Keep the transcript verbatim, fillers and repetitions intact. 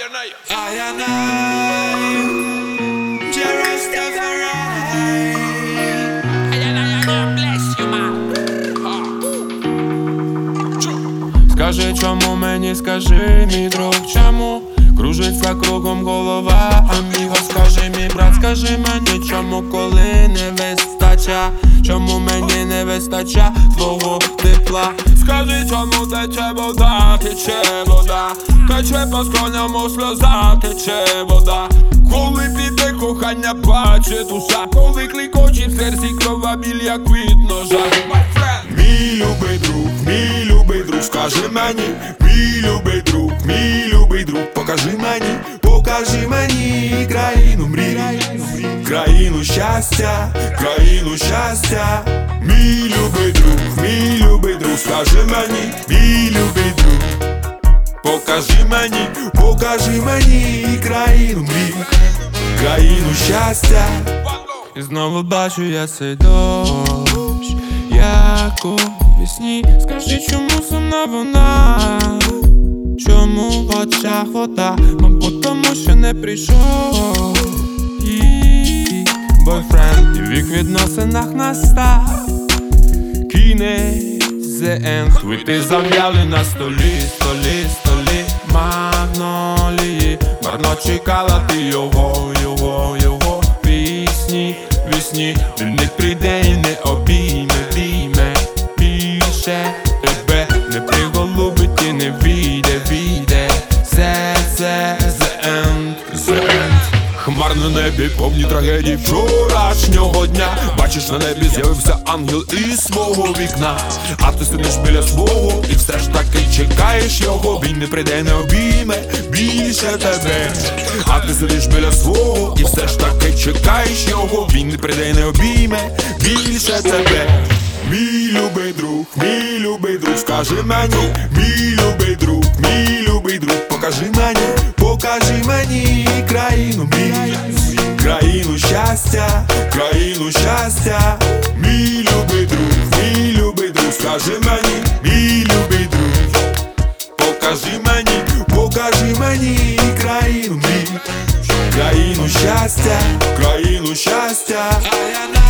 Ayanay, Ayanay, Jah Rastafari. Ayanay, Ayanay, bless you, man. Скажи, чому мені, скажи, мій друг, чому кружиться кругом голова, аміго, скажи, мій брат, скажи мені, чому, коли не вистача, чому мені не вистача твого тепла. Скажи, чому тече вода, тече вода, тече по скроням сльоза, тече вода. Коли піде кохання, плаче душа, коли кликоче в серці крова біль, як від ножа. Мій любий друг, мій любий друг, скажи мені, мій любий друг, мій любий друг, покажи мені, покажи мені країну мрій, країну щастя, країну щастя. Мій любий друг, мій любий друг, скажи мені, мій любий друг, покажи мені, покажи мені країну мрій, країну щастя. І знову бачу я цей дощ, як у вісні. Скажи, чому сумна вона, чому в очах вода? Мабуть, тому що не прийшов її бойфренд, і в їх відносинах настав кінець, the end. Квіти зав'яли на столі, столі, столі, магнолії. Марно чекала ти його, його, його. Вісні, вісні, він не прийде і не обійме, обійме. Більше тебе не приголубить і не війде, війде. Це, це, the end, the end. Хмар на небі, повні трагедії вчорашнього дня. Бачиш, на небі з'явився ангел із свого вікна, а ти сидиш біля свого і все ж таки чекаєш його. Він не прийде, не обійме більше тебе. А ти сидиш біля свого і все ж таки чекаєш його. Він не прийде, не обійме більше тебе. Мій любий друг, мій любий друг, скажи мені, мій любий друг, мій любий друг, покажи мені, покажи мені країну мрій, країну щастя, країну щастя. Мій любий друг, мій любий друг, скажи мені, мій любий друг, покажи мені, покажи мені країну мрій, країну щастя, країну щастя.